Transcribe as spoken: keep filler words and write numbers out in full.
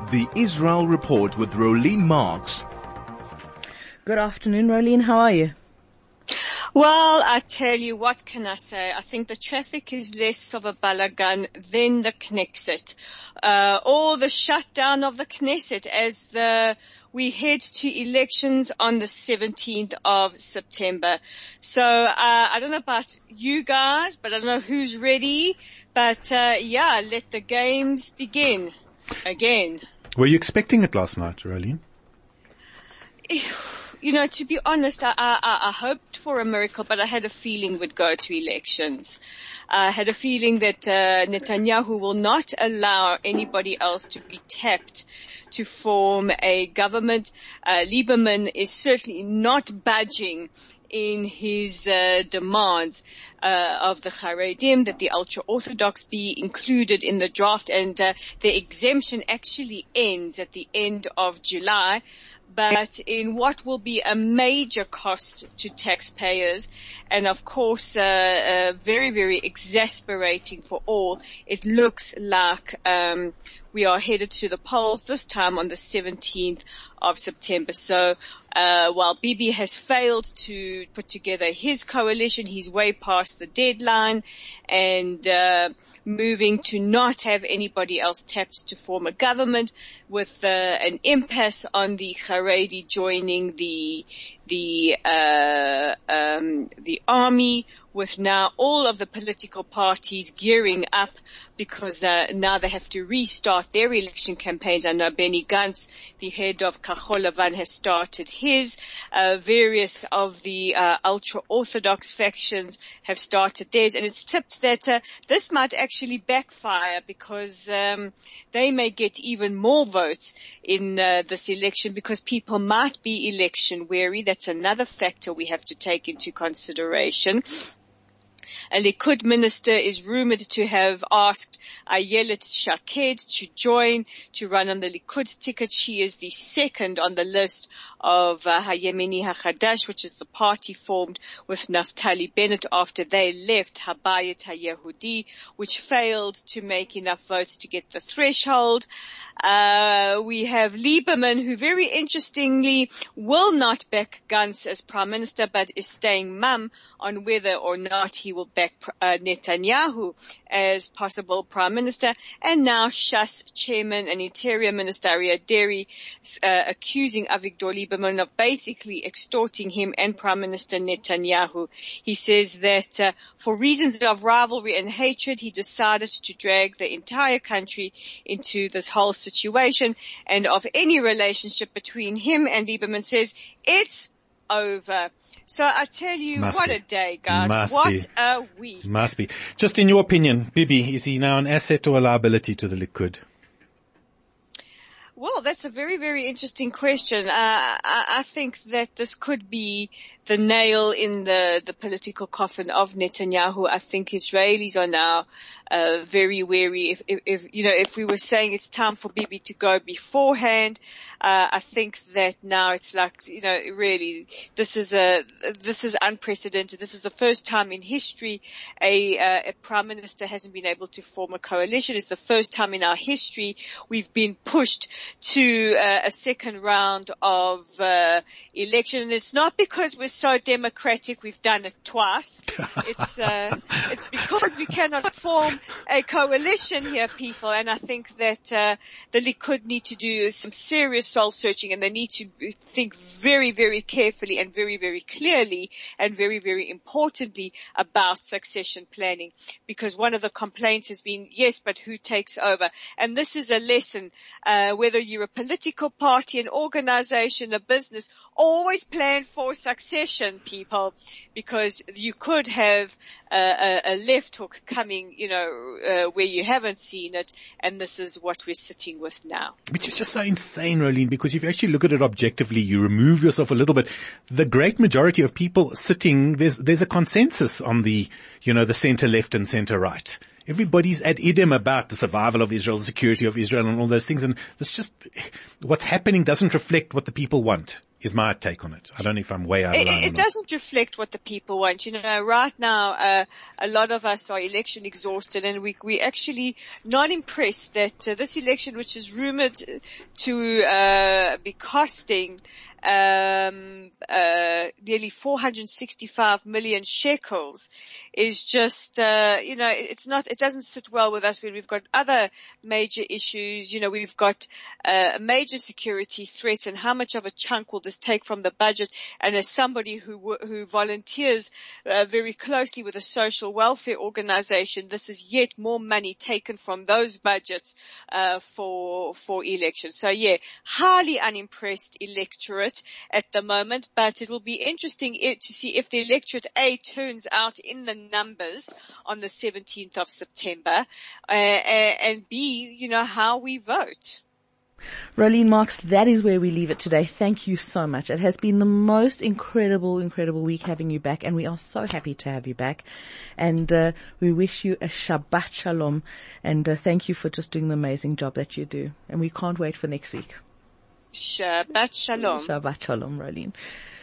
The Israel Report with Rolene Marks. Good afternoon, Rolene. How are you? Well, I tell you, what can I say? I think the traffic is less of a balagan than the Knesset. Uh, or the shutdown of the Knesset as the, we head to elections on the seventeenth of September. So, uh, I don't know about you guys, but I don't know who's ready. But, uh, yeah, let the games begin again. Were you expecting it last night, Rolene? You know, to be honest, I, I, I hoped for a miracle, but I had a feeling we'd go to elections. I had a feeling that uh, Netanyahu will not allow anybody else to be tapped to form a government. Uh, Lieberman is certainly not budging in his uh, demands uh, of the Haredim that the ultra-Orthodox be included in the draft, and uh, the exemption actually ends at the end of July. But in what will be a major cost to taxpayers, and of course, uh, uh, very, very exasperating for all, it looks like um, we are headed to the polls this time on the seventeenth of September. So uh, while Bibi has failed to put together his coalition, he's way past the deadline and uh, moving to not have anybody else tapped to form a government, with uh, an impasse on the Haredi joining the the uh um the army, with now all of the political parties gearing up because uh, now they have to restart their election campaigns. I know Benny Gantz, the head of Kachol Lavan, has started his. Uh, various of the uh, ultra-Orthodox factions have started theirs, and it's tipped that uh, this might actually backfire because um, they may get even more votes in uh, this election because people might be election weary. That's another factor we have to take into consideration. A Likud minister is rumored to have asked Ayelet Shaked to join, to run on the Likud ticket. She is the second on the list of uh, Hayemini HaChadash, which is the party formed with Naftali Bennett after they left Habayit HaYehudi, which failed to make enough votes to get the threshold. Uh, we have Lieberman, who very interestingly will not back Gantz as prime minister, but is staying mum on whether or not he will back uh, Netanyahu as possible prime minister. And now Shas chairman and interior minister Aryeh Deri uh, accusing Avigdor Lieberman of basically extorting him and Prime Minister Netanyahu. He says that uh, for reasons of rivalry and hatred, he decided to drag the entire country into this whole situation, and of any relationship between him and Lieberman says it's over. So I tell you, Must what be. a day, guys. Must what be. a week. Must be. Just in your opinion, Bibi, is he now an asset or a liability to the Likud? Well, that's a very, very interesting question. Uh, I, I think that this could be the nail in the, the political coffin of Netanyahu. I think Israelis are now uh, very wary. If, if, if, you know, if we were saying it's time for Bibi to go beforehand, uh, I think that now it's like, you know, really, this is a, this is unprecedented. This is the first time in history a, uh, a prime minister hasn't been able to form a coalition. It's the first time in our history we've been pushed to uh, a second round of uh, election. And it's not because we're so democratic we've done it twice. It's uh, it's because we cannot form a coalition here, people. And I think that uh, the Likud need to do some serious soul searching, and they need to think very, very carefully and very, very clearly and very, very importantly about succession planning. Because one of the complaints has been, yes, but who takes over? And this is a lesson, uh, whether you're a political party, an organization, a business, always plan for succession, people, because you could have uh, a, a left hook coming, you know, uh, where you haven't seen it, and this is what we're sitting with now. Which is just so insane, Rolene, because if you actually look at it objectively, you remove yourself a little bit. The great majority of people sitting, there's there's a consensus on the, you know, the center left and center right. Everybody's at idem about the survival of Israel, the security of Israel and all those things. And it's just, what's happening doesn't reflect what the people want. is my take on it. I don't know if I'm way out of It, line. it doesn't reflect what the people want. You know, right now, uh, a lot of us are election exhausted, and we, we actually not impressed that uh, this election, which is rumored to, uh, be costing, um, uh, nearly four hundred sixty-five million shekels, is just, uh, you know, it's not, it doesn't sit well with us when we've got other major issues. You know, we've got uh, a major security threat, and how much of a chunk will this take from the budget? And as somebody who who volunteers uh, very closely with a social welfare organization, this is yet more money taken from those budgets uh, for for elections. So yeah, highly unimpressed electorate at the moment, but it will be interesting to see if the electorate A turns out in the numbers on the seventeenth of September, uh, and B, you know, how we vote. Rolene Marks, that is where we leave it today. Thank you so much. It has been the most incredible, incredible week having you back, and we are so happy to have you back. And uh, we wish you a Shabbat Shalom, and uh, thank you for just doing the amazing job that you do. And we can't wait for next week. Shabbat Shalom. Shabbat Shalom, Rolene.